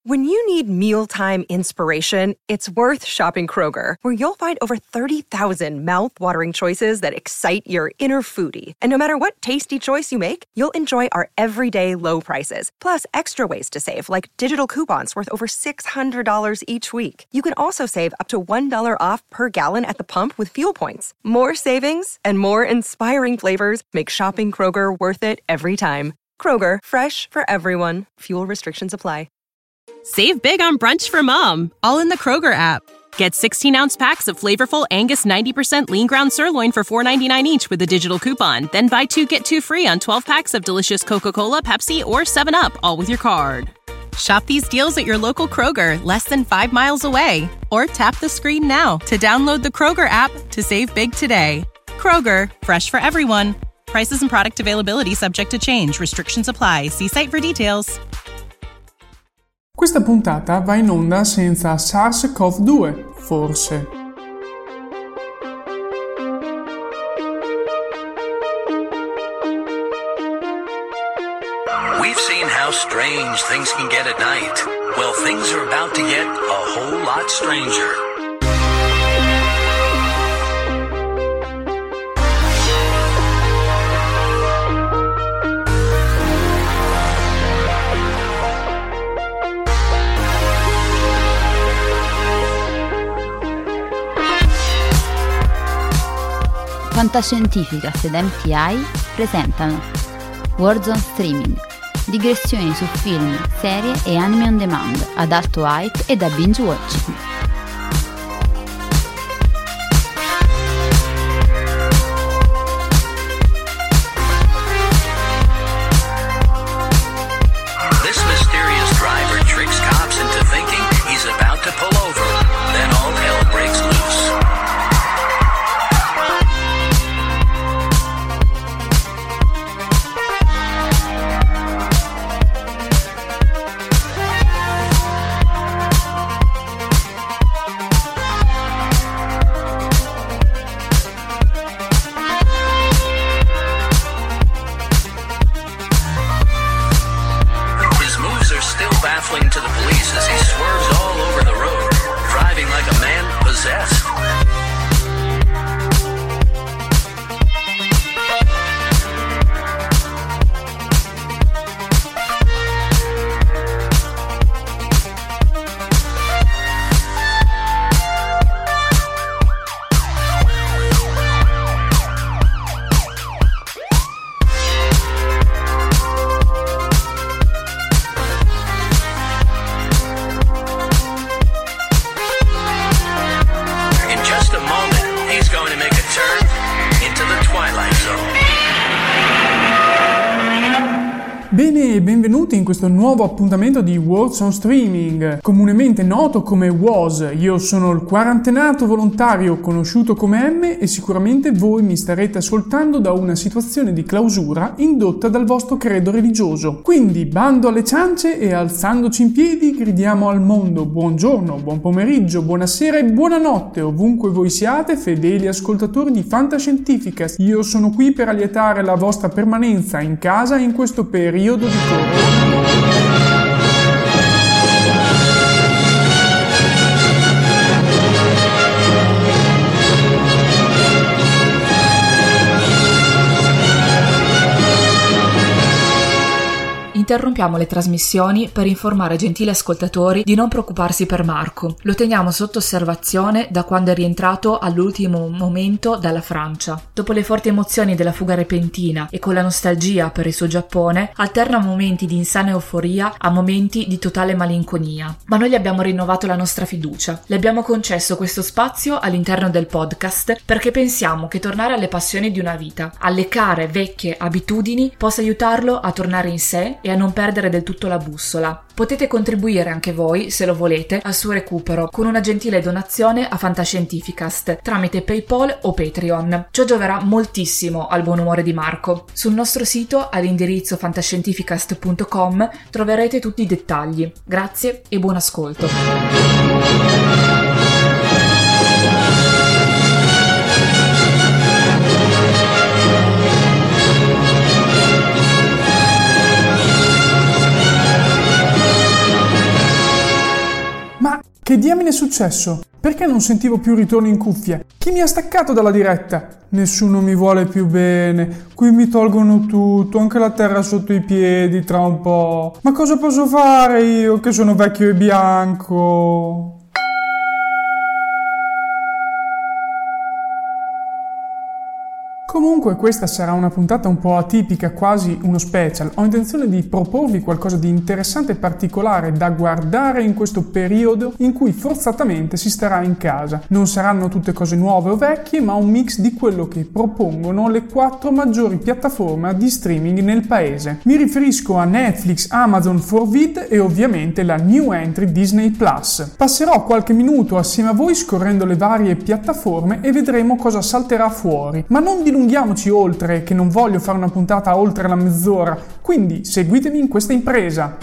When you need mealtime inspiration, it's worth shopping Kroger, where you'll find over 30,000 mouth-watering choices that excite your inner foodie. And no matter what tasty choice you make, you'll enjoy our everyday low prices, plus extra ways to save, like digital coupons worth over $600 each week. You can also save up to $1 off per gallon at the pump with fuel points. More savings and more inspiring flavors make shopping Kroger worth it every time. Kroger, fresh for everyone. Fuel restrictions apply. Save big on brunch for mom, all in the Kroger app. Get 16-ounce packs of flavorful Angus 90% lean ground sirloin for $4.99 each with a digital coupon. Then buy 2, get 2 free on 12 packs of delicious Coca-Cola, Pepsi, or 7-Up, all with your card. Shop these deals at your local Kroger, less than 5 miles away. Or tap the screen now to download the Kroger app to save big today. Kroger, fresh for everyone. Prices and product availability subject to change. Restrictions apply. See site for details. Questa puntata va in onda senza SARS-CoV-2, forse. We've seen how strange things can get at night. Well, things are about to get a whole lot stranger. Fantascientificast ed MTI presentano Warzone Streaming, digressioni su film, serie e anime on demand ad alto hype e da binge watching. This mysterious driver tricks cops into thinking he's about to pull over. Then all hell breaks loose. Baffling to the police as he swerves all over the road, driving like a man possessed. Bene, benvenuti in questo nuovo appuntamento di Warzone Streaming, comunemente noto come WOS. Io sono il quarantenato volontario conosciuto come M e sicuramente voi mi starete ascoltando da una situazione di clausura indotta dal vostro credo religioso. Quindi bando alle ciance e alzandoci in piedi gridiamo al mondo buongiorno, buon pomeriggio, buonasera e buonanotte ovunque voi siate, fedeli ascoltatori di Fantascientificast. Io sono qui per allietare la vostra permanenza in casa in questo periodo di corona. Interrompiamo le trasmissioni per informare gentili ascoltatori di non preoccuparsi per Marco. Lo teniamo sotto osservazione da quando è rientrato all'ultimo momento dalla Francia. Dopo le forti emozioni della fuga repentina e con la nostalgia per il suo Giappone, alterna momenti di insana euforia a momenti di totale malinconia. Ma noi gli abbiamo rinnovato la nostra fiducia. Le abbiamo concesso questo spazio all'interno del podcast perché pensiamo che tornare alle passioni di una vita, alle care vecchie abitudini, possa aiutarlo a tornare in sé e a non perdere del tutto la bussola. Potete contribuire anche voi, se lo volete, al suo recupero con una gentile donazione a Fantascientificast tramite PayPal o Patreon. Ciò gioverà moltissimo al buon umore di Marco. Sul nostro sito all'indirizzo fantascientificast.com troverete tutti i dettagli. Grazie e buon ascolto. Che diamine è successo? Perché non sentivo più ritorno in cuffia? Chi mi ha staccato dalla diretta? Nessuno mi vuole più bene. Qui mi tolgono tutto, anche la terra sotto i piedi tra un po'. Ma cosa posso fare io che sono vecchio e bianco? Comunque questa sarà una puntata un po' atipica, quasi uno special. Ho intenzione di proporvi qualcosa di interessante e particolare da guardare in questo periodo in cui forzatamente si starà in casa. Non saranno tutte cose nuove o vecchie, ma un mix di quello che propongono le 4 maggiori piattaforme di streaming nel paese. Mi riferisco a Netflix, Amazon, 4Vid e ovviamente la new entry Disney Plus. Passerò qualche minuto assieme a voi scorrendo le varie piattaforme e vedremo cosa salterà fuori. Ma non dilunghiamoci oltre, che non voglio fare una puntata oltre la mezz'ora, quindi seguitemi in questa impresa.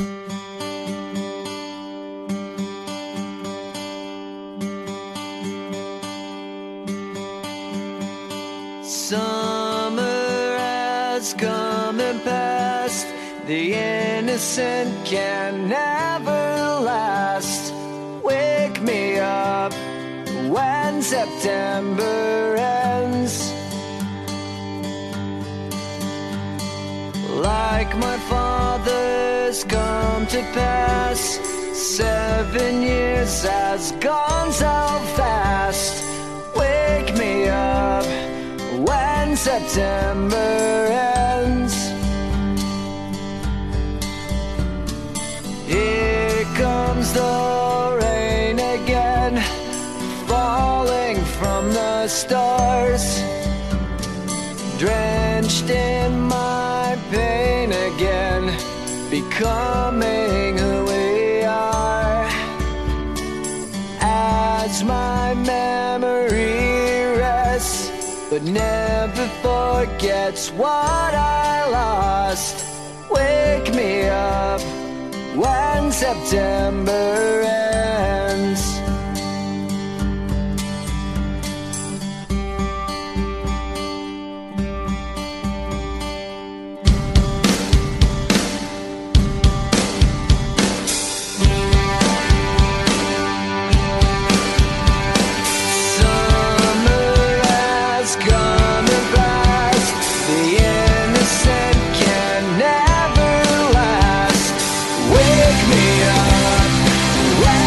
Summer has come and passed, the innocent can never last. Wake me up when September ends. Like my father's come to pass, 7 years has gone so fast. Wake me up when September ends. Here comes the rain again, falling from the stars, drenched in my pain again, becoming who we are. As my memory rests, but never forgets what I lost. Wake me up when September ends. Wake me up when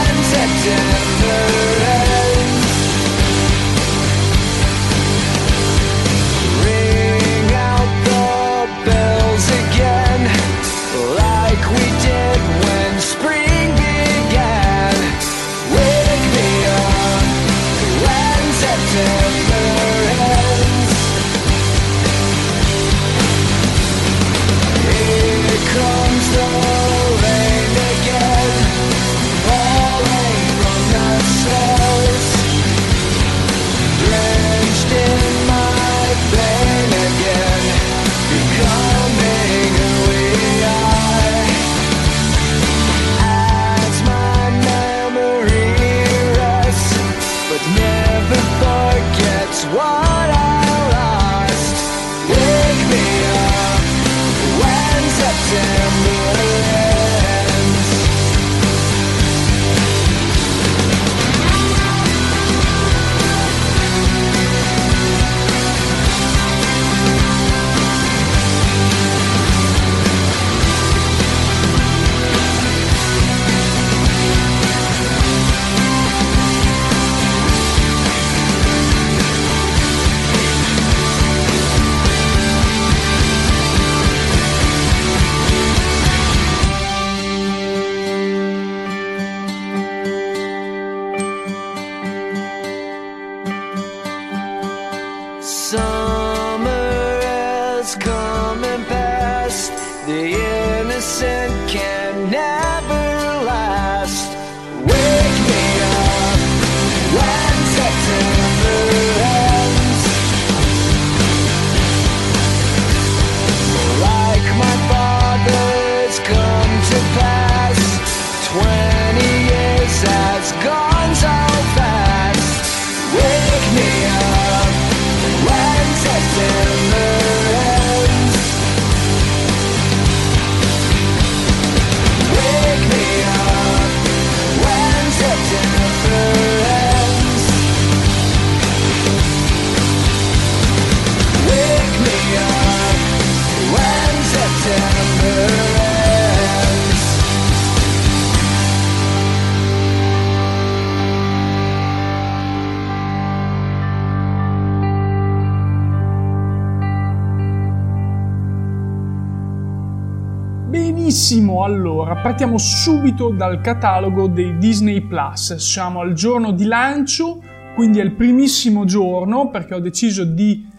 Benissimo, allora partiamo subito dal catalogo dei Disney Plus. Siamo al giorno di lancio, quindi è il primissimo giorno perché ho deciso di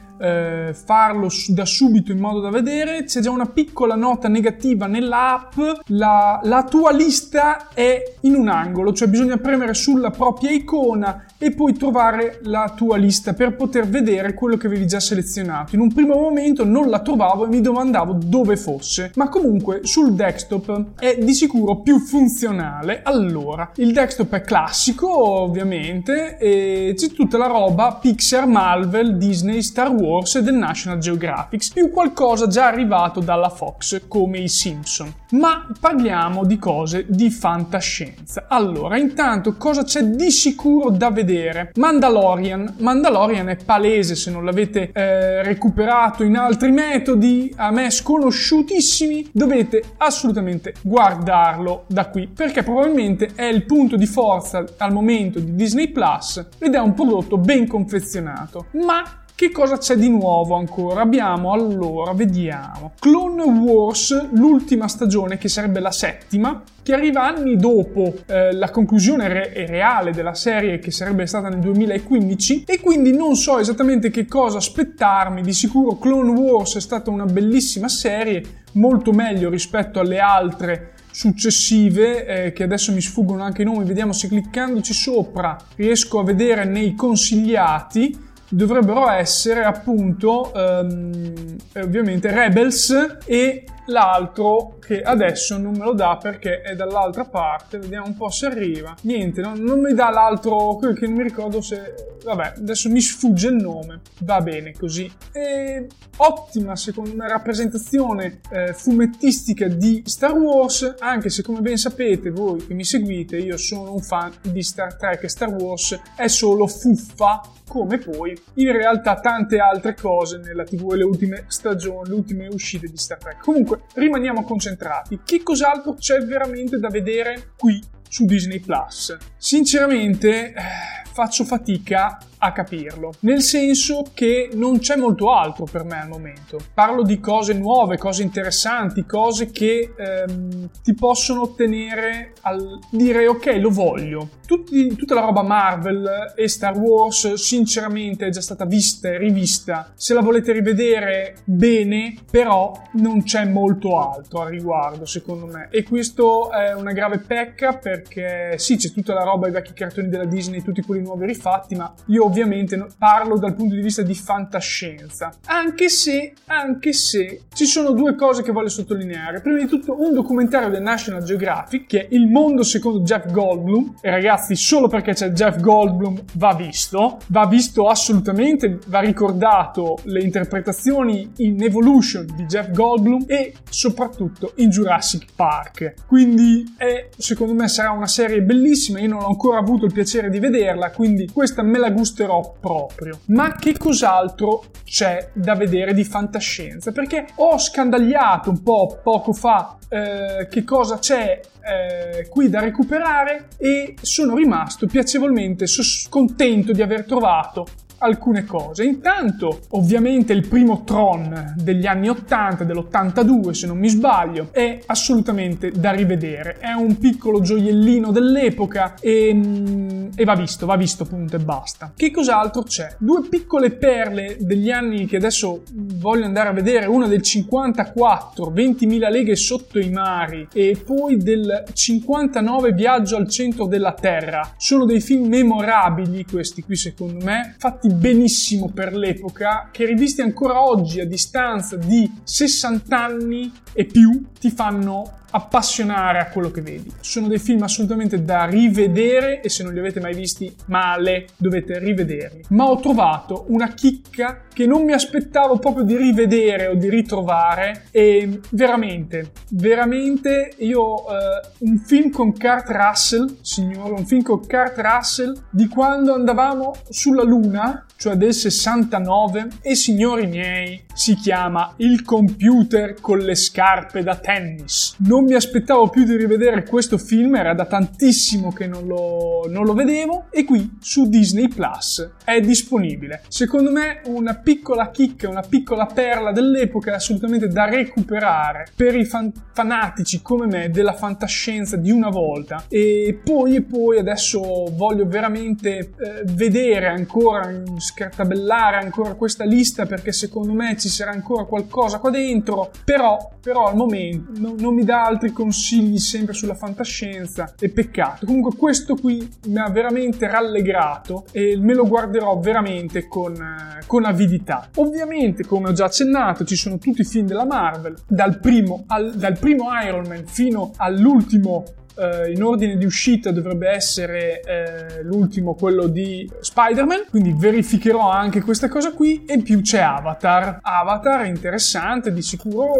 farlo da subito in modo da vedere. C'è già una piccola nota negativa nell'app: la tua lista è in un angolo, cioè bisogna premere sulla propria icona e poi trovare la tua lista per poter vedere quello che avevi già selezionato. In un primo momento non la trovavo e mi domandavo dove fosse, ma comunque sul desktop è di sicuro più funzionale. Allora, il desktop è classico ovviamente e c'è tutta la roba Pixar, Marvel, Disney, Star Wars e del National Geographic, più qualcosa già arrivato dalla Fox come i Simpson. Ma parliamo di cose di fantascienza. Allora, intanto cosa c'è di sicuro da vedere? Mandalorian è palese, se non l'avete recuperato in altri metodi a me sconosciutissimi, dovete assolutamente guardarlo da qui, perché probabilmente è il punto di forza al momento di Disney Plus ed è un prodotto ben confezionato. Ma che cosa c'è di nuovo ancora? Vediamo. Clone Wars, l'ultima stagione, che sarebbe la 7ª, che arriva anni dopo la conclusione reale della serie, che sarebbe stata nel 2015, e quindi non so esattamente che cosa aspettarmi. Di sicuro Clone Wars è stata una bellissima serie, molto meglio rispetto alle altre successive, che adesso mi sfuggono anche i nomi. Vediamo se cliccandoci sopra riesco a vedere nei consigliati. Dovrebbero essere appunto ovviamente Rebels e l'altro che adesso non me lo dà perché è dall'altra parte. Vediamo un po' se arriva. Niente, non mi dà l'altro, quello che non mi ricordo se... Vabbè, adesso mi sfugge il nome. Va bene così. E ottima secondo me rappresentazione fumettistica di Star Wars, anche se come ben sapete voi che mi seguite, io sono un fan di Star Trek e Star Wars è solo fuffa, come poi in realtà tante altre cose nella TV e le ultime stagioni, le ultime uscite di Star Trek. Comunque rimaniamo concentrati. Che cos'altro c'è veramente da vedere qui su Disney Plus? Sinceramente faccio fatica a capirlo, nel senso che non c'è molto altro per me al momento. Parlo di cose nuove, cose interessanti, cose che ti possono ottenere al dire ok, lo voglio. Tutta la roba Marvel e Star Wars sinceramente è già stata vista e rivista. Se la volete rivedere bene, però non c'è molto altro a riguardo secondo me, e questo è una grave pecca, perché sì, c'è tutta la roba, i vecchi cartoni della Disney, tutti quelli nuovi rifatti, ma io ovviamente parlo dal punto di vista di fantascienza, anche se ci sono due cose che voglio sottolineare. Prima di tutto un documentario del National Geographic che è Il mondo secondo Jeff Goldblum, e ragazzi, solo perché c'è Jeff Goldblum va visto assolutamente, va ricordato le interpretazioni in Evolution di Jeff Goldblum e soprattutto in Jurassic Park, quindi secondo me sarà una serie bellissima. Io non ho ancora avuto il piacere di vederla, quindi questa me la gusterò proprio. Ma che cos'altro c'è da vedere di fantascienza? Perché ho scandagliato un po' poco fa che cosa c'è qui da recuperare e sono rimasto piacevolmente contento di aver trovato alcune cose. Intanto, ovviamente, il primo Tron degli anni 80, dell'82 se non mi sbaglio, è assolutamente da rivedere. È un piccolo gioiellino dell'epoca e va visto punto e basta. Che cos'altro c'è? Due piccole perle degli anni che adesso voglio andare a vedere, una del 54, 20.000 leghe sotto i mari, e poi del 59, Viaggio al centro della Terra. Sono dei film memorabili questi qui secondo me, fatti benissimo per l'epoca, che rivisti ancora oggi a distanza di 60 anni e più ti fanno appassionare a quello che vedi. Sono dei film assolutamente da rivedere e se non li avete mai visti male, dovete rivederli. Ma ho trovato una chicca che non mi aspettavo proprio di rivedere o di ritrovare, e veramente io un film con Kurt Russell, signore, un film con Kurt Russell di quando andavamo sulla Luna, prima, cioè del 69, e signori miei, si chiama Il computer con le scarpe da tennis. Non mi aspettavo più di rivedere questo film, era da tantissimo che non lo vedevo, e qui su Disney Plus è disponibile. Secondo me una piccola chicca, una piccola perla dell'epoca, assolutamente da recuperare per i fanatici come me della fantascienza di una volta. E poi adesso voglio veramente vedere ancora, scartabellare ancora questa lista, perché secondo me ci sarà ancora qualcosa qua dentro, però al momento non mi dà altri consigli sempre sulla fantascienza, e peccato. Comunque questo qui mi ha veramente rallegrato e me lo guarderò veramente con avidità. Ovviamente, come ho già accennato, ci sono tutti i film della Marvel, dal primo Iron Man fino all'ultimo. In ordine di uscita dovrebbe essere l'ultimo, quello di Spider-Man, quindi verificherò anche questa cosa qui. E in più c'è Avatar interessante di sicuro,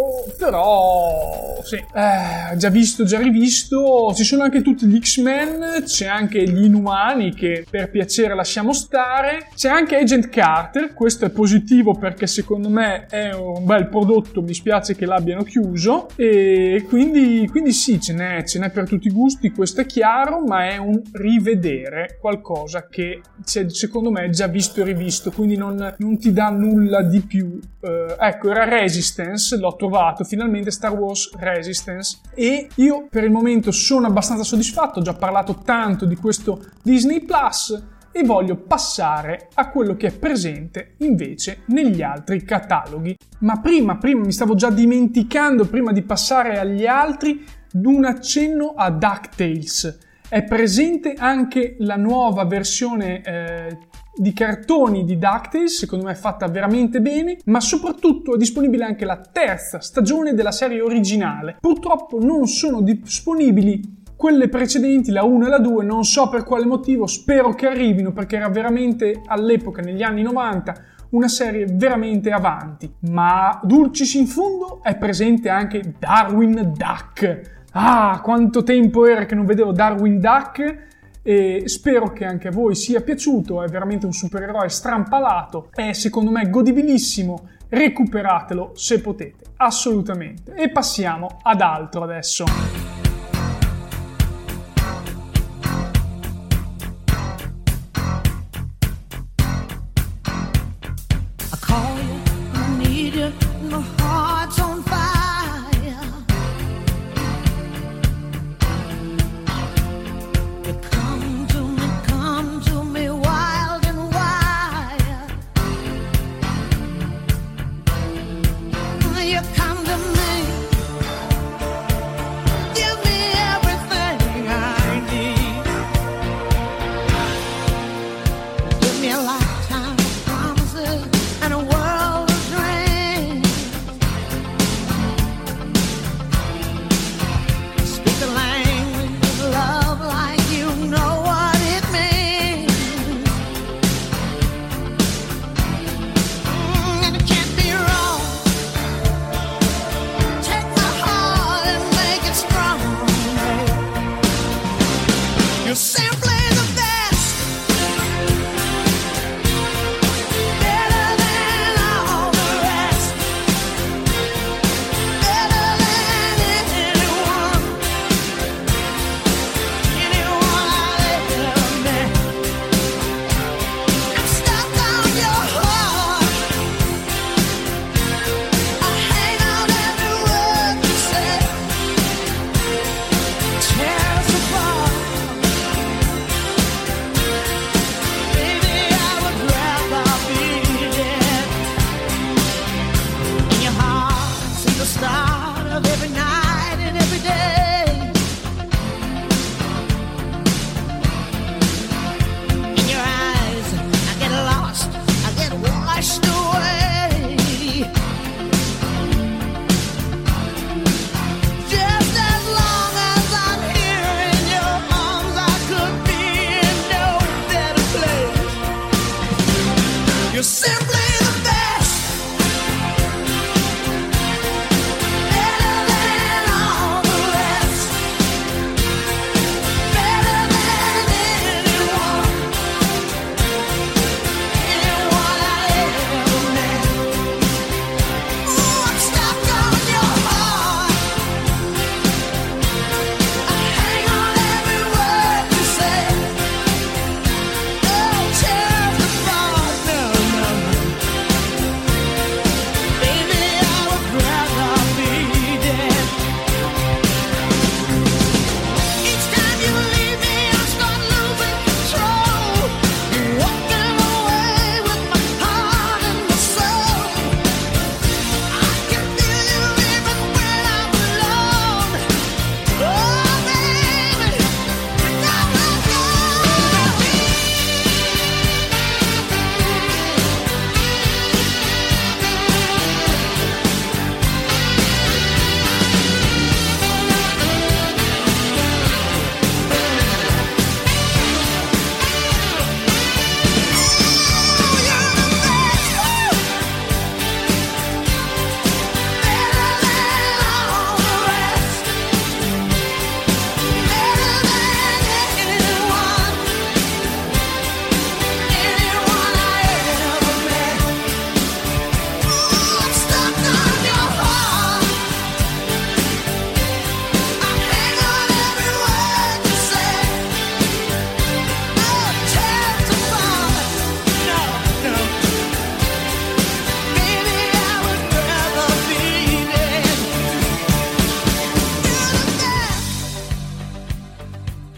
però sì, già visto, già rivisto. Ci sono anche tutti gli X-Men, c'è anche gli Inumani che per piacere lasciamo stare, c'è anche Agent Carter. Questo è positivo perché secondo me è un bel prodotto, mi spiace che l'abbiano chiuso, e quindi sì, ce n'è per tutti i gusti, questo è chiaro, ma è un rivedere qualcosa che secondo me è già visto e rivisto, quindi non ti dà nulla di più. Ecco, era Resistance, l'ho trovato finalmente, Star Wars Resistance, e io per il momento sono abbastanza soddisfatto. Ho già parlato tanto di questo Disney Plus e voglio passare a quello che è presente invece negli altri cataloghi. Ma prima mi stavo già dimenticando, prima di passare agli altri, un accenno a DuckTales. È presente anche la nuova versione di cartoni di DuckTales, secondo me è fatta veramente bene, ma soprattutto è disponibile anche la terza stagione della serie originale. Purtroppo non sono disponibili quelle precedenti, la 1 e la 2, non so per quale motivo, spero che arrivino, perché era veramente all'epoca, negli anni 90, una serie veramente avanti. Ma dulcis in fundo è presente anche Darwin Duck. Ah, quanto tempo era che non vedevo Darwin Duck, e spero che anche a voi sia piaciuto. È veramente un supereroe strampalato, è secondo me godibilissimo, recuperatelo se potete, assolutamente. E passiamo ad altro adesso.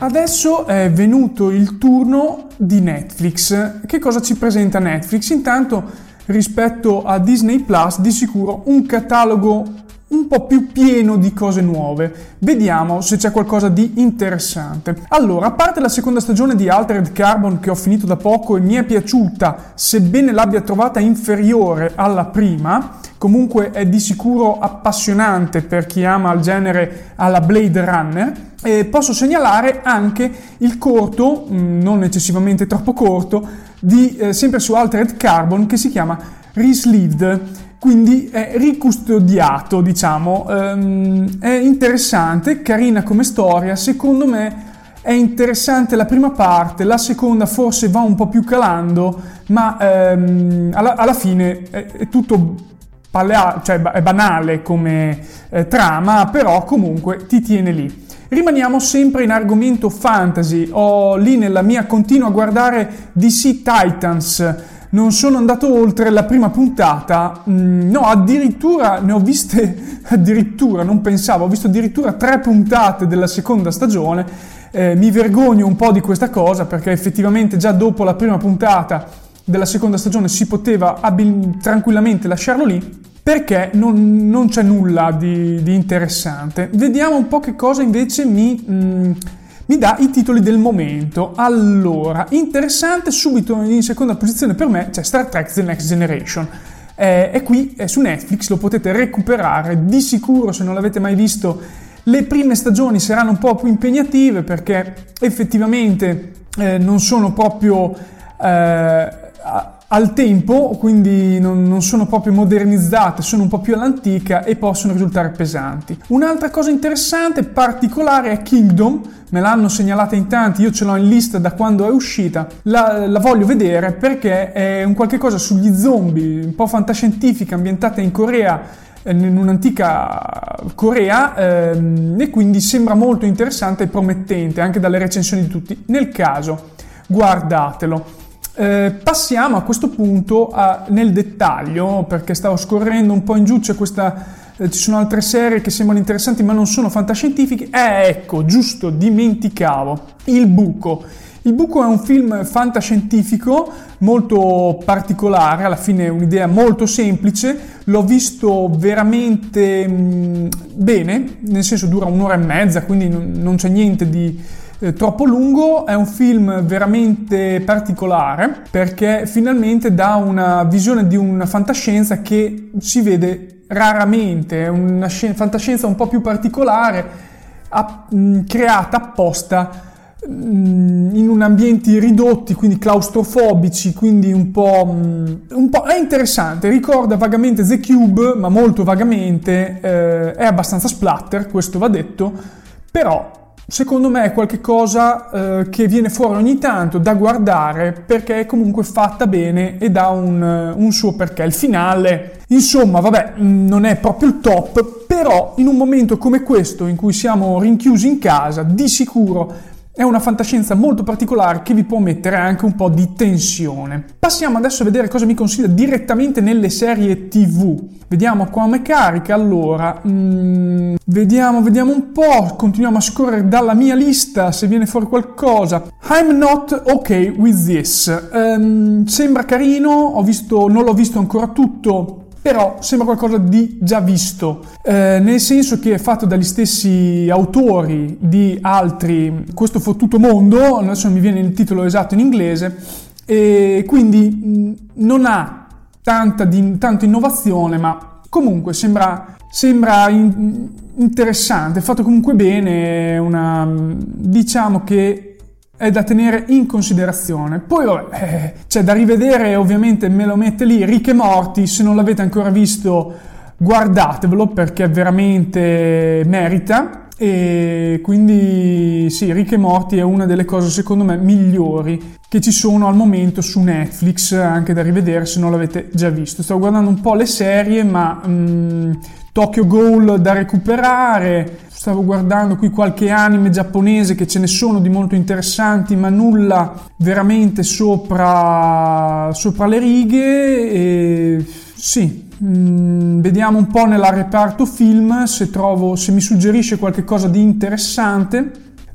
Adesso è venuto il turno di Netflix. Che cosa ci presenta Netflix? Intanto, rispetto a Disney Plus, di sicuro un catalogo un po' più pieno di cose nuove. Vediamo se c'è qualcosa di interessante. Allora, a parte la seconda stagione di Altered Carbon che ho finito da poco e mi è piaciuta, sebbene l'abbia trovata inferiore alla prima, comunque è di sicuro appassionante per chi ama il genere alla Blade Runner. E posso segnalare anche il corto, non eccessivamente troppo corto, di sempre su Altered Carbon, che si chiama Resleeved, quindi è ricustodiato, diciamo. È interessante, carina come storia. Secondo me è interessante la prima parte, la seconda forse va un po' più calando, ma alla fine è tutto cioè è banale come trama, però comunque ti tiene lì. Rimaniamo sempre in argomento fantasy. Ho lì nella mia continua a guardare DC Titans. Non sono andato oltre la prima puntata, no, addirittura ne ho viste, non pensavo, ho visto addirittura 3 puntate della seconda stagione. Mi vergogno un po' di questa cosa, perché effettivamente già dopo la prima puntata della seconda stagione si poteva tranquillamente lasciarlo lì, perché non c'è nulla di interessante. Vediamo un po' che cosa invece mi dà i titoli del momento. Allora, interessante, subito in seconda posizione per me c'è Star Trek The Next Generation. È qui, è su Netflix, lo potete recuperare di sicuro. Se non l'avete mai visto, le prime stagioni saranno un po' più impegnative, perché effettivamente non sono proprio al tempo, quindi non sono proprio modernizzate, sono un po' più all'antica e possono risultare pesanti. Un'altra cosa interessante, particolare, è Kingdom. Me l'hanno segnalata in tanti, io ce l'ho in lista da quando è uscita, la voglio vedere perché è un qualche cosa sugli zombie, un po' fantascientifica, ambientata in Corea, in un'antica Corea, e quindi sembra molto interessante e promettente anche dalle recensioni di tutti. Nel caso, guardatelo. Passiamo a questo punto nel dettaglio, perché stavo scorrendo un po' in giù, ci sono altre serie che sembrano interessanti ma non sono fantascientifiche. Ecco, giusto, dimenticavo, Il Buco. Il Buco è un film fantascientifico molto particolare, alla fine è un'idea molto semplice. L'ho visto veramente bene, nel senso dura 1 ora e mezza, quindi non c'è niente di troppo lungo. È un film veramente particolare, perché finalmente dà una visione di una fantascienza che si vede raramente. È una fantascienza un po' più particolare, creata apposta in ambienti ridotti, quindi claustrofobici, quindi un po' è interessante, ricorda vagamente The Cube, ma molto vagamente. È abbastanza splatter, questo va detto, però secondo me è qualcosa che viene fuori ogni tanto da guardare, perché è comunque fatta bene e dà un suo perché. Il finale, insomma, vabbè, non è proprio il top, però in un momento come questo, in cui siamo rinchiusi in casa, di sicuro è una fantascienza molto particolare che vi può mettere anche un po' di tensione. Passiamo adesso a vedere cosa mi consiglia direttamente nelle serie TV. Vediamo come carica. Allora, vediamo un po', continuiamo a scorrere dalla mia lista se viene fuori qualcosa. I'm not okay with this. Sembra carino, non l'ho visto ancora tutto, però sembra qualcosa di già visto, nel senso che è fatto dagli stessi autori di altri, Questo fottuto mondo, adesso non mi viene il titolo esatto in inglese, e quindi non ha tanta innovazione, ma comunque sembra interessante, è fatto comunque bene, diciamo che è da tenere in considerazione. Poi vabbè, c'è da rivedere, ovviamente me lo mette lì Rick e Morty. Se non l'avete ancora visto, guardatevelo, perché veramente merita. E quindi sì, Rick e Morty è una delle cose secondo me migliori che ci sono al momento su Netflix, anche da rivedere se non l'avete già visto. Stavo guardando un po' le serie, ma Tokyo Ghoul da recuperare. Stavo guardando qui qualche anime giapponese, che ce ne sono di molto interessanti, ma nulla veramente sopra le righe. E sì, vediamo un po' nella reparto film se mi suggerisce qualche cosa di interessante.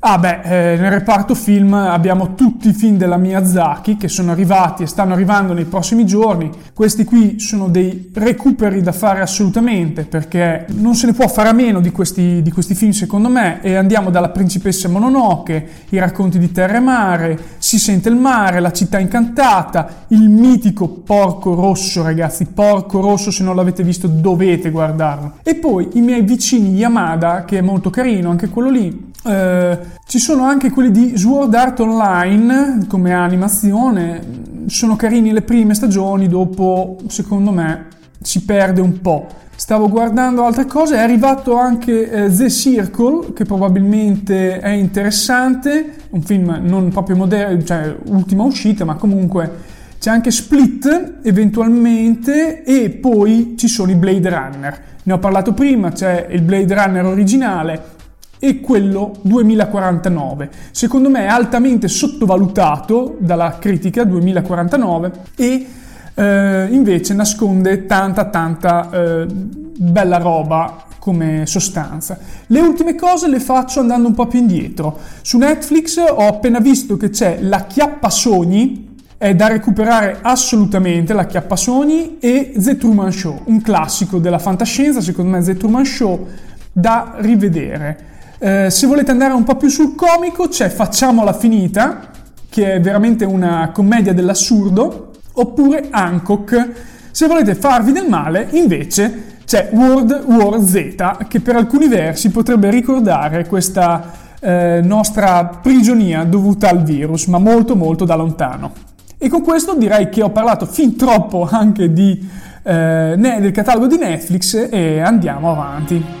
Nel reparto film abbiamo tutti i film della Miyazaki che sono arrivati e stanno arrivando nei prossimi giorni. Questi qui sono dei recuperi da fare assolutamente, perché non se ne può fare a meno di questi film secondo me, e andiamo dalla Principessa Mononoke, i racconti di terra e mare, Si sente il mare, La città incantata, il mitico Porco Rosso, ragazzi, Porco Rosso, se non l'avete visto dovete guardarlo. E poi i miei vicini Yamada, che è molto carino, anche quello lì. Ci sono anche quelli di Sword Art Online come animazione, sono carini le prime stagioni, dopo secondo me si perde un po'. Stavo guardando altre cose, è arrivato anche The Circle, che probabilmente è interessante, un film non proprio moderno, cioè ultima uscita, ma comunque c'è anche Split eventualmente, e poi ci sono i Blade Runner. Ne ho parlato prima, c'è il Blade Runner originale e quello 2049. Secondo me è altamente sottovalutato dalla critica 2049 e invece nasconde tanta bella roba come sostanza. Le ultime cose le faccio andando un po' più indietro. Su Netflix ho appena visto che c'è L'Acchiappasogni, è da recuperare assolutamente L'Acchiappasogni, e The Truman Show, un classico della fantascienza, secondo me The Truman Show da rivedere. Se volete andare un po' più sul comico c'è Facciamola finita, che è veramente una commedia dell'assurdo, oppure Hancock. Se volete farvi del male invece c'è World War Z, che per alcuni versi potrebbe ricordare questa nostra prigionia dovuta al virus, ma molto da lontano. E con questo direi che ho parlato fin troppo anche del catalogo di Netflix e andiamo avanti.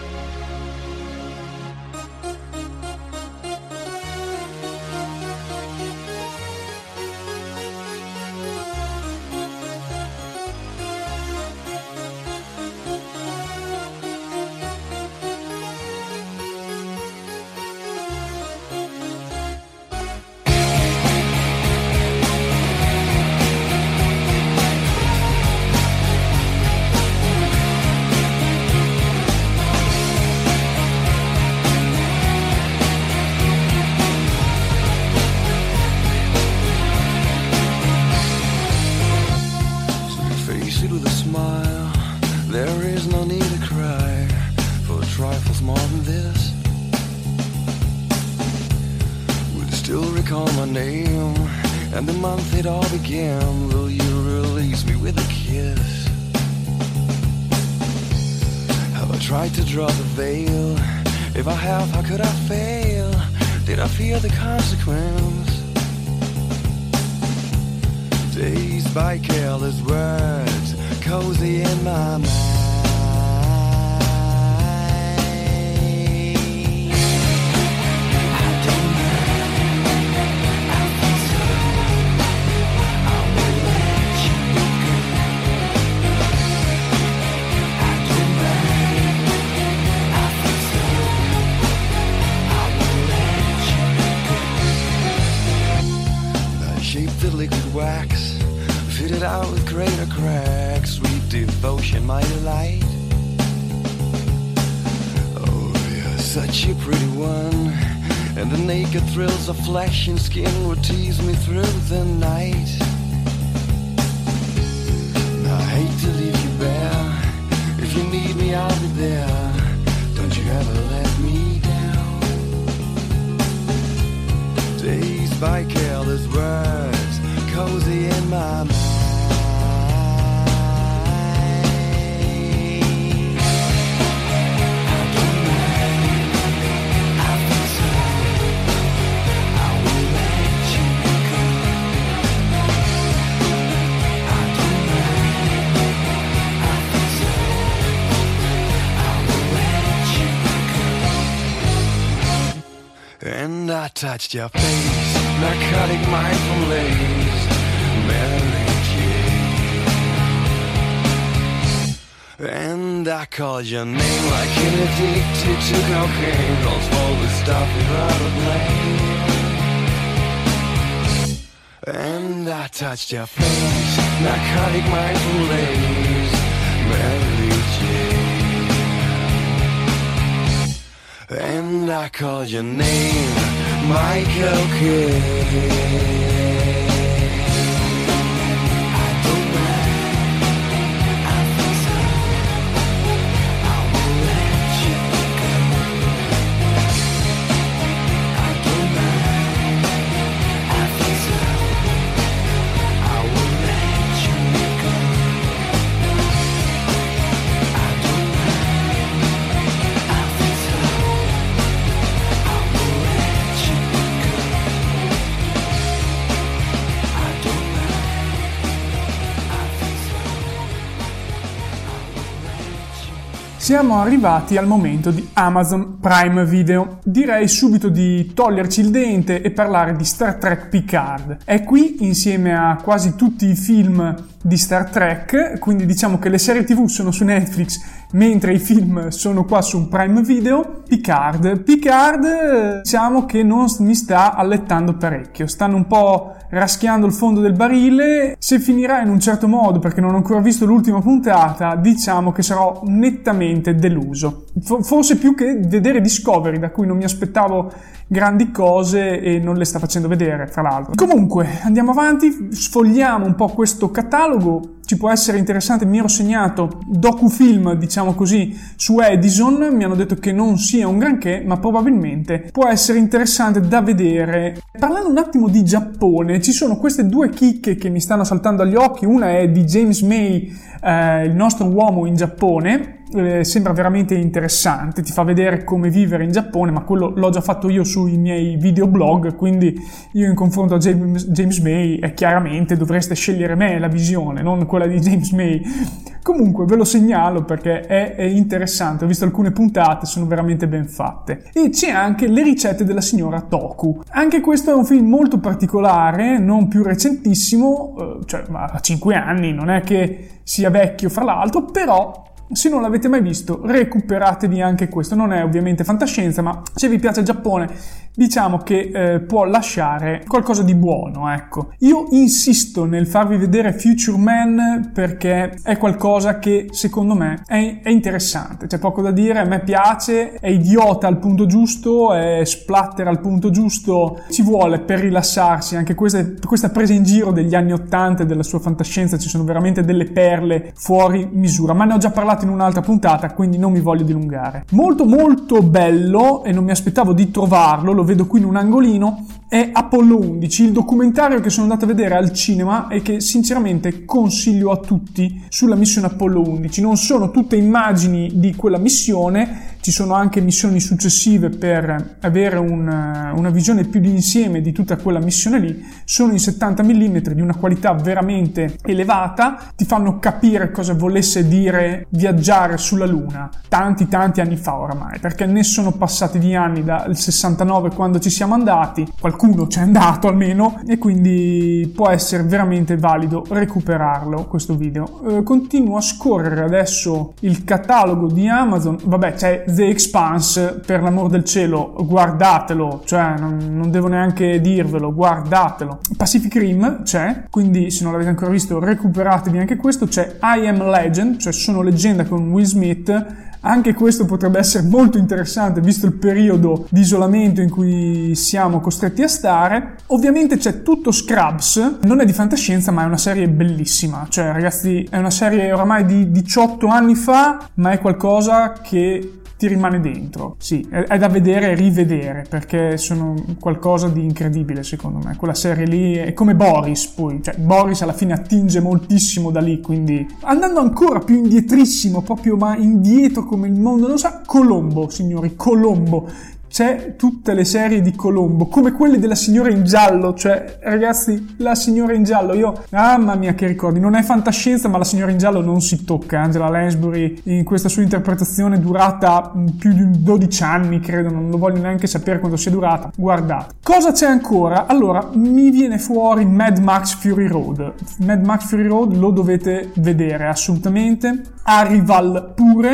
Tried to draw the veil. If I have, how could I fail? Did I fear the consequence? Dazed by careless words, cozy in my mind. Wax, fitted out with greater cracks, sweet devotion, my delight. Oh, you're such a pretty one, and the naked thrills of flesh and skin would tease me through the night. I hate to leave you bare. If you need me, I'll be there. Don't you ever let me down. Dazed by careless words, cozy in my mind. I don't mind, I feel so. I will let you go. I don't mind, I feel so. I will let you go. And I touched your face, narcotic mind from lace, Mary Jane. And I called your name like an addicted to cocaine. Don't smoke the stuff without a blame. And I touched your face, narcotic mind from lace, Mary Jane. And And I call your name, Michael Kidd. Siamo arrivati al momento di Amazon Prime Video. Direi subito di toglierci il dente e parlare di Star Trek Picard. È qui insieme a quasi tutti i film di Star Trek, quindi diciamo che le serie TV sono su Netflix mentre i film sono qua su Prime Video. Picard, diciamo che non mi sta allettando parecchio, stanno un po' raschiando il fondo del barile. Se finirà in un certo modo, perché non ho ancora visto l'ultima puntata, diciamo che sarò nettamente deluso, forse più che vedere Discovery, da cui non mi aspettavo grandi cose e non le sta facendo vedere, fra l'altro. Comunque andiamo avanti, sfogliamo un po' questo catalogo. Ci può essere interessante. Mi ero segnato docufilm, diciamo così, su Edison. Mi hanno detto che non sia un granché, ma probabilmente può essere interessante da vedere. Parlando un attimo di Giappone, ci sono queste due chicche che mi stanno saltando agli occhi. Una è di James May, il nostro uomo in Giappone. Sembra veramente interessante, ti fa vedere come vivere in Giappone, ma quello l'ho già fatto io sui miei videoblog, quindi io in confronto a James May chiaramente dovreste scegliere me la visione, non quella di James May. Comunque ve lo segnalo perché è interessante, ho visto alcune puntate, sono veramente ben fatte. E c'è anche Le ricette della signora Toku. Anche questo è un film molto particolare, non più recentissimo, cioè a 5 anni, non è che sia vecchio fra l'altro, però se non l'avete mai visto, recuperatevi anche questo. Non è ovviamente fantascienza, ma se vi piace il Giappone, diciamo che può lasciare qualcosa di buono, ecco. Io insisto nel farvi vedere Future Man perché è qualcosa che secondo me è interessante. C'è poco da dire, a me piace, è idiota al punto giusto, è splatter al punto giusto, ci vuole per rilassarsi. Anche questa presa in giro degli anni 80 e della sua fantascienza, ci sono veramente delle perle fuori misura, ma ne ho già parlato in un'altra puntata, quindi non mi voglio dilungare. Molto molto bello, e non mi aspettavo di trovarlo, lo vedo qui in un angolino, è Apollo 11, il documentario che sono andato a vedere al cinema e che sinceramente consiglio a tutti sulla missione Apollo 11. Non sono tutte immagini di quella missione, ci sono anche missioni successive per avere una visione più d'insieme di tutta quella missione lì. Sono in 70 mm di una qualità veramente elevata, ti fanno capire cosa volesse dire viaggiare sulla Luna tanti anni fa oramai, perché ne sono passati di anni dal 69 quando ci siamo andati, qualcuno c'è andato almeno, e quindi può essere veramente valido recuperarlo questo video. Continuo a scorrere adesso il catalogo di Amazon. Vabbè, c'è The Expanse, per l'amor del cielo, guardatelo, cioè non devo neanche dirvelo, guardatelo. Pacific Rim c'è, quindi se non l'avete ancora visto recuperatevi anche questo. C'è I Am Legend, cioè Sono leggenda con Will Smith. Anche questo potrebbe essere molto interessante visto il periodo di isolamento in cui siamo costretti a stare. Ovviamente c'è tutto Scrubs, non è di fantascienza ma è una serie bellissima, cioè ragazzi è una serie oramai di 18 anni fa, ma è qualcosa che ti rimane dentro. Sì, è da vedere e rivedere, perché sono qualcosa di incredibile secondo me. Quella serie lì è come Boris, poi, cioè Boris alla fine attinge moltissimo da lì, quindi andando ancora più indietrissimo, proprio ma indietro come il mondo non sa. Colombo, signori, Colombo. C'è tutte le serie di Colombo, come quelle della Signora in Giallo, cioè ragazzi, la Signora in Giallo, io, mamma mia che ricordi, non è fantascienza ma la Signora in Giallo non si tocca. Angela Lansbury in questa sua interpretazione durata più di 12 anni, credo, non lo voglio neanche sapere quanto sia durata, guardate. Cosa c'è ancora? Allora, mi viene fuori Mad Max Fury Road. Mad Max Fury Road lo dovete vedere assolutamente. Arrival pure.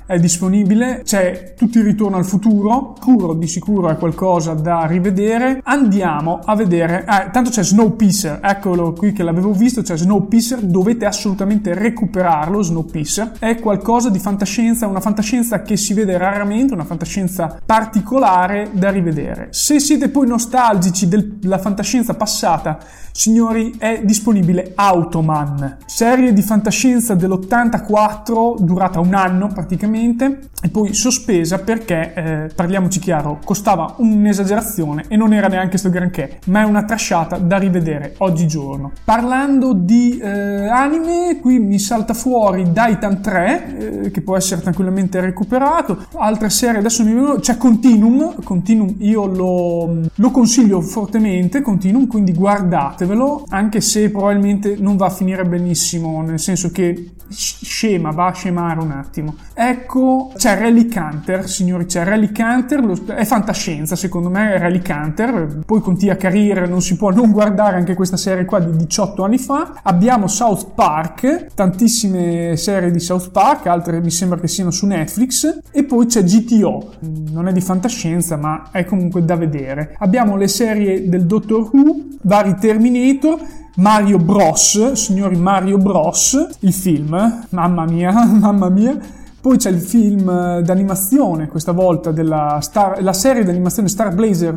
è disponibile, c'è tutto il Ritorno al futuro, di sicuro è qualcosa da rivedere. Andiamo a vedere, tanto c'è Snowpiercer, eccolo qui che l'avevo visto, c'è Snowpiercer, dovete assolutamente recuperarlo. Snowpiercer è qualcosa di fantascienza, una fantascienza che si vede raramente, una fantascienza particolare da rivedere. Se siete poi nostalgici della fantascienza passata, signori, è disponibile Automan, serie di fantascienza dell'84, durata un anno praticamente, e poi sospesa perché, parliamoci chiaro, costava un'esagerazione e non era neanche sto granché, ma è una trasciata da rivedere oggigiorno. Parlando di anime, qui mi salta fuori Daitan 3, che può essere tranquillamente recuperato. Altre serie, adesso mi vedo, c'è Continuum io lo consiglio fortemente, Continuum, quindi guardatevelo, anche se probabilmente non va a finire benissimo, nel senso che va a scemare un attimo. Ecco, c'è Relic Hunter, signori, c'è Relic Hunter, è fantascienza secondo me, è Relic Hunter, poi con Tia Career non si può non guardare anche questa serie qua di 18 anni fa. Abbiamo South Park, tantissime serie di South Park, altre mi sembra che siano su Netflix, e poi c'è GTO, non è di fantascienza ma è comunque da vedere. Abbiamo le serie del Doctor Who, vari Terminator, Mario Bros, signori, Mario Bros, il film, mamma mia. Poi c'è il film d'animazione, questa volta la serie d'animazione Star Blazer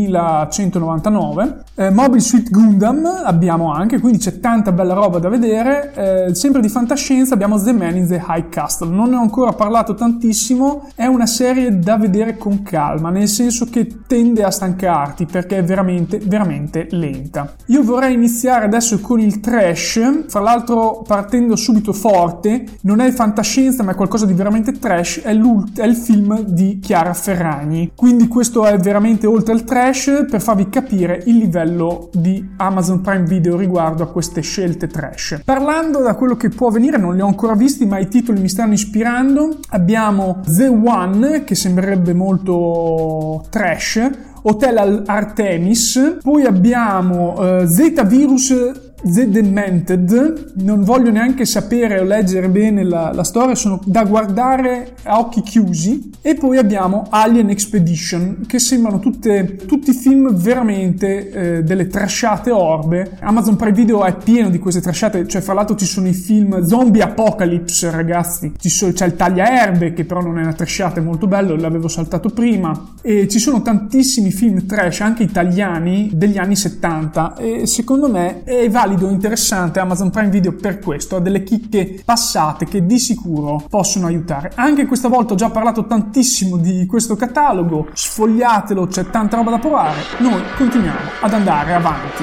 2199, Mobile Suit Gundam abbiamo anche, quindi c'è tanta bella roba da vedere. Sempre di fantascienza abbiamo The Man in the High Castle, non ne ho ancora parlato tantissimo, è una serie da vedere con calma, nel senso che tende a stancarti perché è veramente veramente lenta. Io vorrei iniziare adesso con il trash, fra l'altro partendo subito forte, non è fantascienza ma è qualcosa di veramente trash, è il film di Chiara Ferragni, quindi questo è veramente oltre il trash, per farvi capire il livello di Amazon Prime Video riguardo a queste scelte trash. Parlando da quello che può venire, non li ho ancora visti ma i titoli mi stanno ispirando. Abbiamo The One, che sembrerebbe molto trash, Hotel Artemis, poi abbiamo Zeta Virus The Demented, non voglio neanche sapere o leggere bene la storia, sono da guardare a occhi chiusi, e poi abbiamo Alien Expedition, che sembrano tutti film veramente delle trashate orbe. Amazon Prime Video è pieno di queste trashate, cioè fra l'altro ci sono i film Zombie Apocalypse, ragazzi, c'è il Tagliaerbe che però non è una trashata, è molto bello, l'avevo saltato prima, e ci sono tantissimi film trash anche italiani degli anni 70 e secondo me è valido, interessante Amazon Prime Video per questo, ha delle chicche passate che di sicuro possono aiutare. Anche questa volta ho già parlato tantissimo di questo catalogo, sfogliatelo, c'è tanta roba da provare, noi continuiamo ad andare avanti.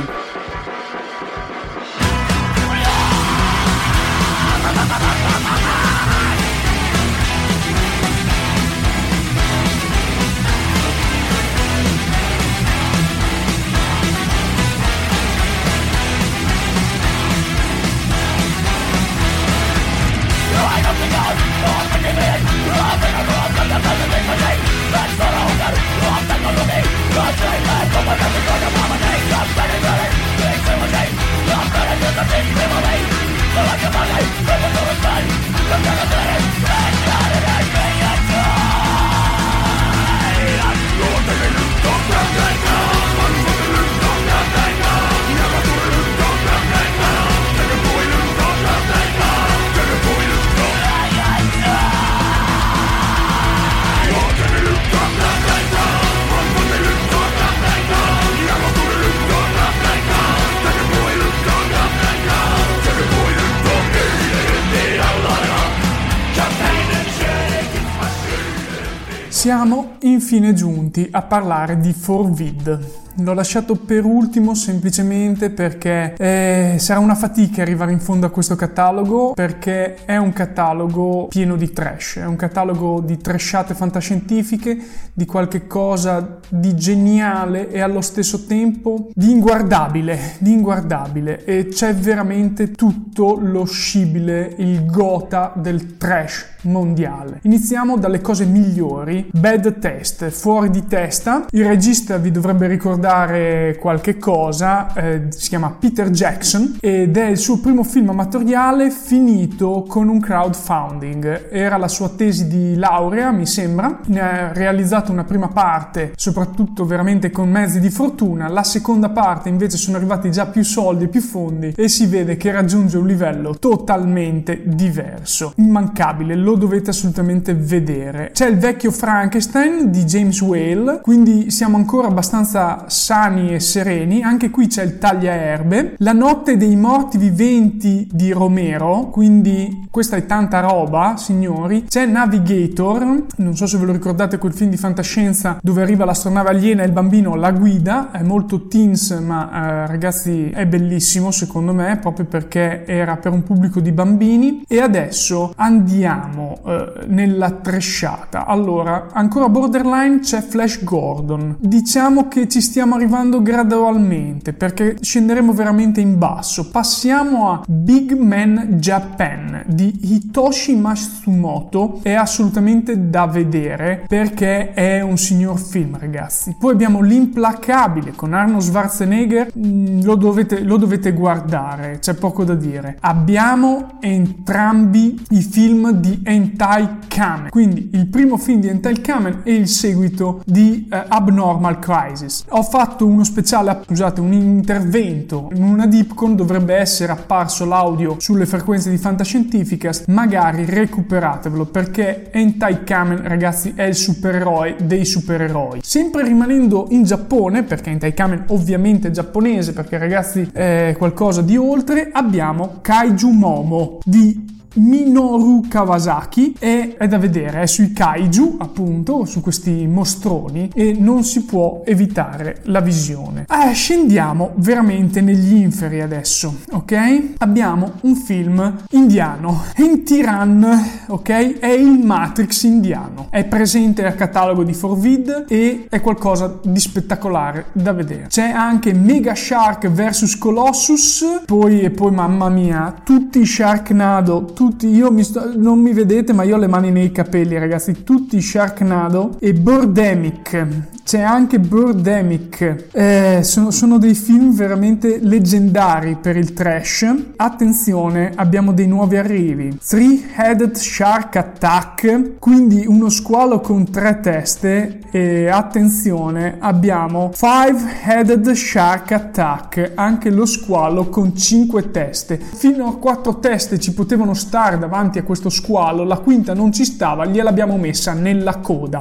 Siamo infine giunti a parlare di Forbid. L'ho lasciato per ultimo semplicemente perché sarà una fatica arrivare in fondo a questo catalogo, perché è un catalogo pieno di trash, è un catalogo di trashate fantascientifiche, di qualche cosa di geniale e allo stesso tempo di inguardabile, e c'è veramente tutto lo scibile, il gotha del trash mondiale. Iniziamo dalle cose migliori. Bad Taste, fuori di testa. Il regista vi dovrebbe ricordare guardare qualche cosa, si chiama Peter Jackson ed è il suo primo film amatoriale finito con un crowdfunding. Era la sua tesi di laurea, mi sembra, ne ha realizzato una prima parte, soprattutto veramente con mezzi di fortuna, la seconda parte invece sono arrivati già più soldi e più fondi e si vede che raggiunge un livello totalmente diverso, immancabile, lo dovete assolutamente vedere. C'è il vecchio Frankenstein di James Whale, quindi siamo ancora abbastanza sani e sereni. Anche qui c'è il tagliaerbe, La notte dei morti viventi di Romero, quindi questa è tanta roba, signori. C'è Navigator, non so se ve lo ricordate, quel film di fantascienza dove arriva l'astronave aliena e il bambino la guida, è molto teens ma ragazzi è bellissimo secondo me, proprio perché era per un pubblico di bambini. E adesso andiamo nella tresciata. Allora, ancora borderline, c'è Flash Gordon. Diciamo che ci stiamo arrivando gradualmente perché scenderemo veramente in basso. Passiamo a Big Man Japan di Hitoshi Matsumoto, è assolutamente da vedere perché è un signor film, ragazzi. Poi abbiamo L'implacabile con Arnold Schwarzenegger, lo dovete guardare, c'è poco da dire. Abbiamo entrambi i film di Hentai Kamen, quindi il primo film di Hentai Kamen e il seguito di Abnormal Crisis. Ho fatto uno speciale, scusate, un intervento in una Dipcon, dovrebbe essere apparso l'audio sulle frequenze di Fantascientificast, magari recuperatevelo perché Hentai Kamen, ragazzi, è il supereroe dei supereroi. Sempre rimanendo in Giappone, perché Hentai Kamen ovviamente è giapponese, perché ragazzi è qualcosa di oltre, abbiamo Kaiju Momo di Minoru Kawasaki, è da vedere, è sui kaiju, appunto, su questi mostroni, e non si può evitare la visione. Scendiamo veramente negli inferi adesso, ok? Abbiamo un film indiano, Entiran, ok? È il Matrix indiano, è presente al catalogo di 4Vid e è qualcosa di spettacolare da vedere. C'è anche Mega Shark vs Colossus, poi mamma mia, tutti i Sharknado, non mi vedete ma io ho le mani nei capelli, ragazzi, tutti Sharknado e Birdemic. C'è anche Birdemic, sono dei film veramente leggendari per il trash. Attenzione, abbiamo dei nuovi arrivi: Three-Headed Shark Attack, quindi uno squalo con 3 teste, e attenzione, abbiamo Five-Headed Shark Attack, anche lo squalo con 5 teste. Fino a 4 teste ci potevano stare davanti a questo squalo, la quinta non ci stava, gliel'abbiamo messa nella coda.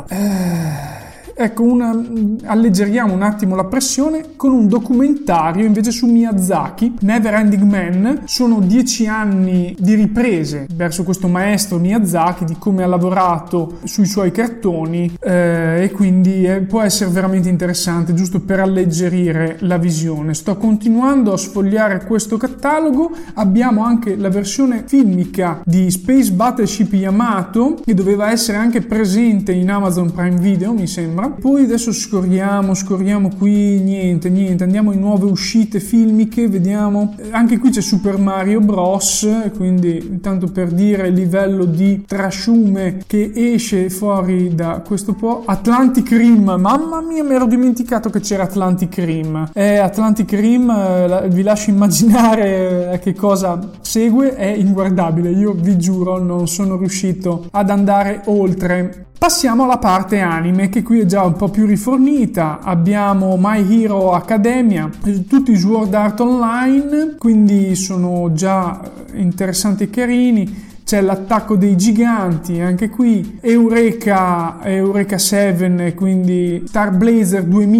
Ecco, alleggeriamo un attimo la pressione con un documentario invece su Miyazaki, Never Ending Man. Sono 10 anni di riprese verso questo maestro Miyazaki, di come ha lavorato sui suoi cartoni, e quindi può essere veramente interessante, giusto per alleggerire la visione. Sto continuando a sfogliare questo catalogo. Abbiamo anche la versione filmica di Space Battleship Yamato, che doveva essere anche presente in Amazon Prime Video, mi sembra. Poi adesso scorriamo qui, niente, andiamo in nuove uscite filmiche, vediamo. Anche qui c'è Super Mario Bros, quindi tanto per dire il livello di trasciume che esce fuori da questo po'. Atlantic Rim, mamma mia, mi ero dimenticato che c'era Atlantic Rim. Atlantic Rim, vi lascio immaginare che cosa segue, è inguardabile, io vi giuro non sono riuscito ad andare oltre. Passiamo alla parte anime, che qui è già un po' più rifornita. Abbiamo My Hero Academia, tutti Sword Art Online, quindi sono già interessanti e carini. C'è L'attacco dei giganti, anche qui Eureka 7, quindi Star Blazer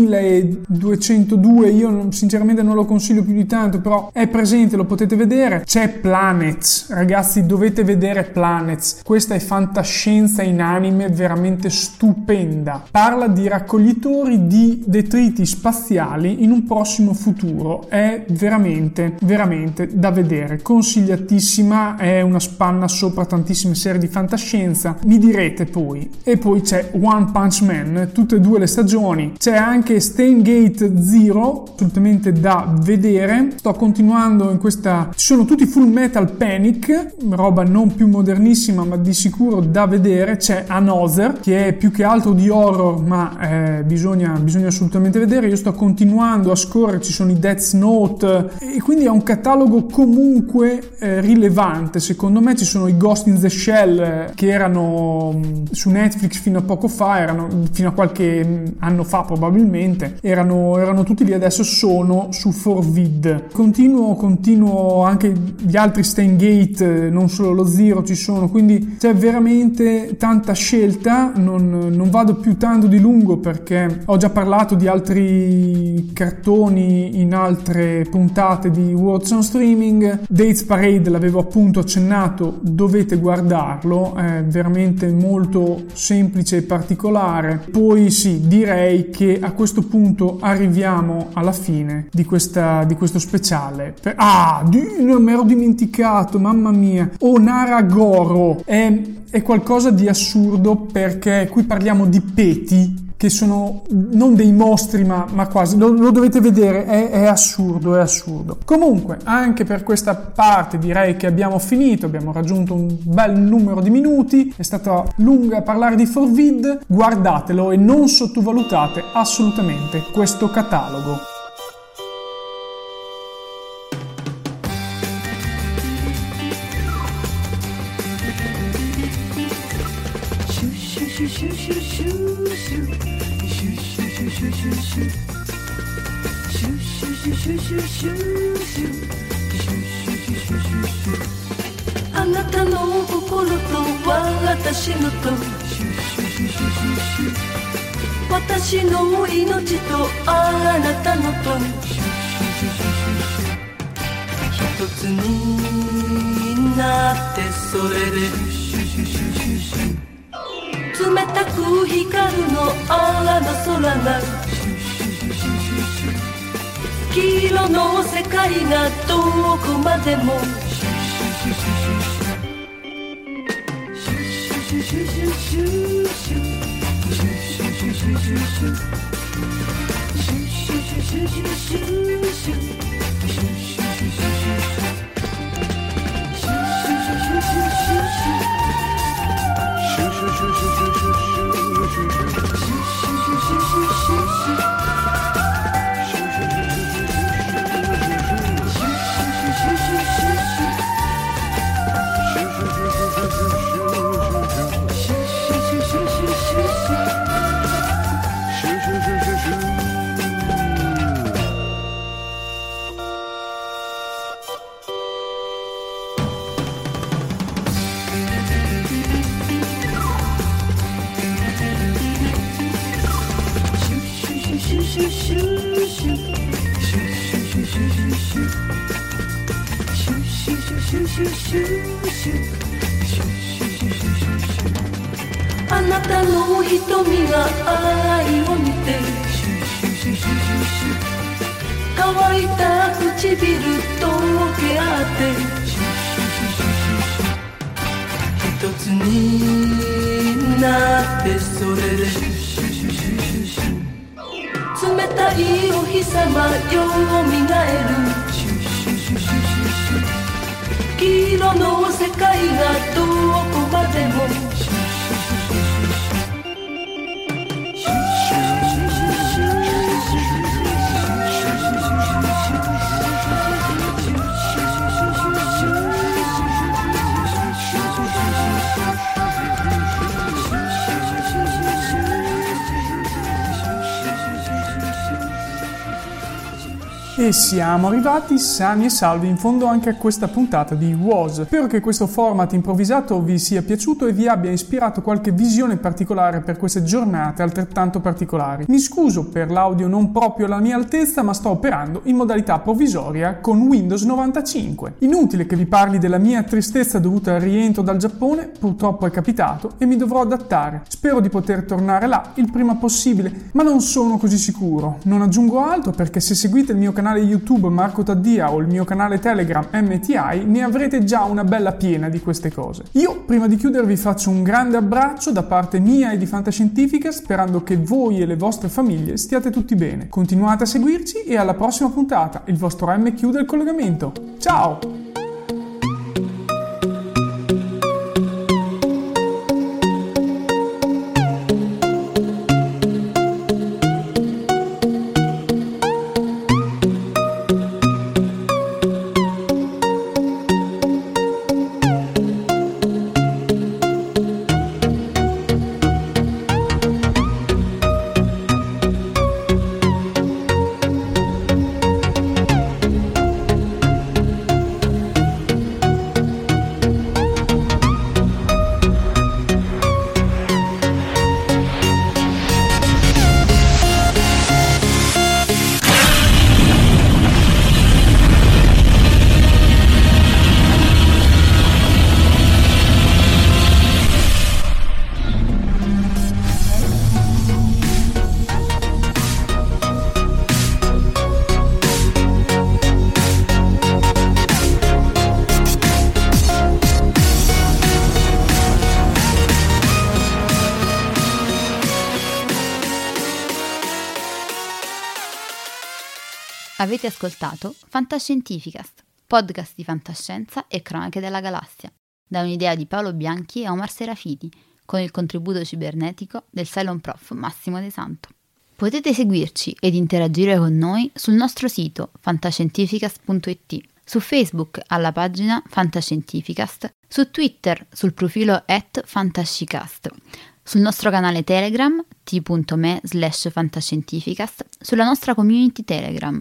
2202, io sinceramente non lo consiglio più di tanto, però è presente, lo potete vedere. C'è Planets, ragazzi, dovete vedere Planets, questa è fantascienza in anime veramente stupenda, parla di raccoglitori di detriti spaziali in un prossimo futuro, è veramente da vedere, consigliatissima, è una spanna sopra tantissime serie di fantascienza. Mi direte poi. E poi c'è One Punch Man, tutte e due le stagioni. C'è anche Steins Gate Zero, assolutamente da vedere. Sto continuando in questa... Ci sono tutti Full Metal Panic, roba non più modernissima ma di sicuro da vedere. C'è Another, che è più che altro di horror, ma bisogna assolutamente vedere. Io sto continuando a scorrere, ci sono i Death Note, e quindi è un catalogo comunque rilevante. Secondo me ci sono i Ghost in the Shell, che erano su Netflix fino a poco fa, fino a qualche anno fa probabilmente, erano tutti lì, adesso sono su 4Vid. Continuo anche gli altri Steins Gate, non solo lo Zero ci sono, quindi c'è veramente tanta scelta. Non vado più tanto di lungo perché ho già parlato di altri cartoni in altre puntate di Words on Streaming. Dates Parade l'avevo appunto accennato, dovete guardarlo, è veramente molto semplice e particolare. Poi sì, direi che a questo punto arriviamo alla fine di questo speciale. Non mi ero dimenticato, mamma mia. Onara Goro è qualcosa di assurdo, perché qui parliamo di peti che sono non dei mostri ma quasi, lo dovete vedere, è assurdo. Comunque anche per questa parte direi che abbiamo finito, abbiamo raggiunto un bel numero di minuti, è stata lunga parlare di 4Vid. Guardatelo e non sottovalutate assolutamente questo catalogo. E siamo arrivati sani e salvi in fondo anche a questa puntata di WOS. Spero che questo format improvvisato vi sia piaciuto e vi abbia ispirato qualche visione particolare per queste giornate altrettanto particolari. Mi scuso per l'audio non proprio alla mia altezza, ma sto operando in modalità provvisoria con Windows 95. Inutile che vi parli della mia tristezza dovuta al rientro dal Giappone, purtroppo è capitato e mi dovrò adattare. Spero di poter tornare là il prima possibile, ma non sono così sicuro. Non aggiungo altro perché se seguite il mio canale canale YouTube Marco Taddia o il mio canale Telegram MTI, ne avrete già una bella piena di queste cose. Io, prima di chiudere, vi faccio un grande abbraccio da parte mia e di Fantascientifica, sperando che voi e le vostre famiglie stiate tutti bene. Continuate a seguirci e alla prossima puntata. Il vostro M chiude il collegamento. Ciao! Avete ascoltato Fantascientificast, podcast di fantascienza e cronache della galassia, da un'idea di Paolo Bianchi e Omar Serafiti, con il contributo cibernetico del Cylon Prof Massimo De Santo. Potete seguirci ed interagire con noi sul nostro sito fantascientificast.it, su Facebook alla pagina Fantascientificast, su Twitter sul profilo @fantascicast, sul nostro canale Telegram t.me/fantascientificast, sulla nostra community Telegram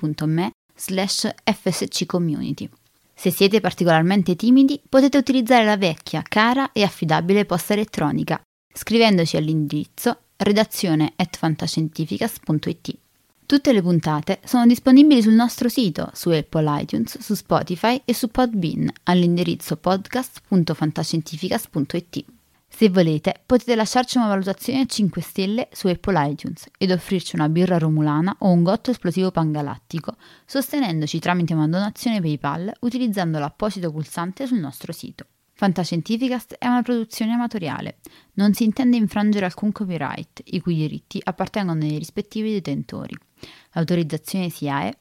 t.me/fsccommunity. Se siete particolarmente timidi, potete utilizzare la vecchia, cara e affidabile posta elettronica, scrivendoci all'indirizzo redazione@fantascientificast.it. Tutte le puntate sono disponibili sul nostro sito, su Apple iTunes, su Spotify e su Podbean, all'indirizzo podcast.fantascientificast.it. Se volete, potete lasciarci una valutazione a 5 stelle su Apple iTunes ed offrirci una birra romulana o un gotto esplosivo pangalattico, sostenendoci tramite una donazione PayPal utilizzando l'apposito pulsante sul nostro sito. Fantascientificast è una produzione amatoriale. Non si intende infrangere alcun copyright, i cui diritti appartengono ai rispettivi detentori. Autorizzazione SIAE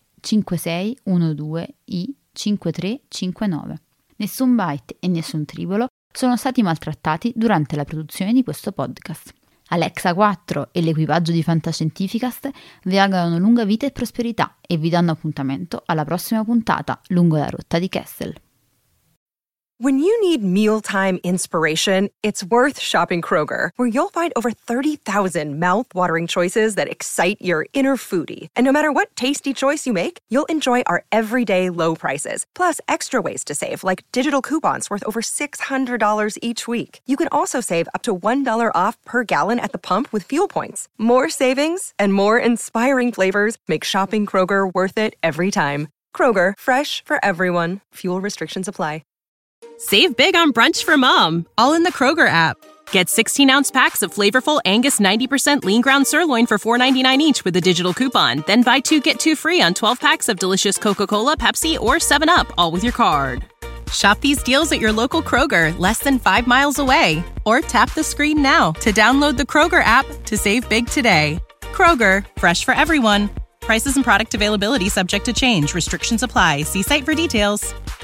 5612I5359. Nessun byte e nessun tribolo sono stati maltrattati durante la produzione di questo podcast. Alexa 4 e l'equipaggio di Fantascientificast vi augurano lunga vita e prosperità e vi danno appuntamento alla prossima puntata lungo la rotta di Kessel. When you need mealtime inspiration, it's worth shopping Kroger, where you'll find over 30,000 mouth-watering choices that excite your inner foodie. And no matter what tasty choice you make, you'll enjoy our everyday low prices, plus extra ways to save, like digital coupons worth over $600 each week. You can also save up to $1 off per gallon at the pump with fuel points. More savings and more inspiring flavors make shopping Kroger worth it every time. Kroger, fresh for everyone. Fuel restrictions apply. Save big on brunch for mom, all in the Kroger app. Get 16-ounce packs of flavorful Angus 90% lean ground sirloin for $4.99 each with a digital coupon. Then buy 2, get 2 free on 12 packs of delicious Coca-Cola, Pepsi, or 7-Up, all with your card. Shop these deals at your local Kroger, less than 5 miles away. Or tap the screen now to download the Kroger app to save big today. Kroger, fresh for everyone. Prices and product availability subject to change. Restrictions apply. See site for details.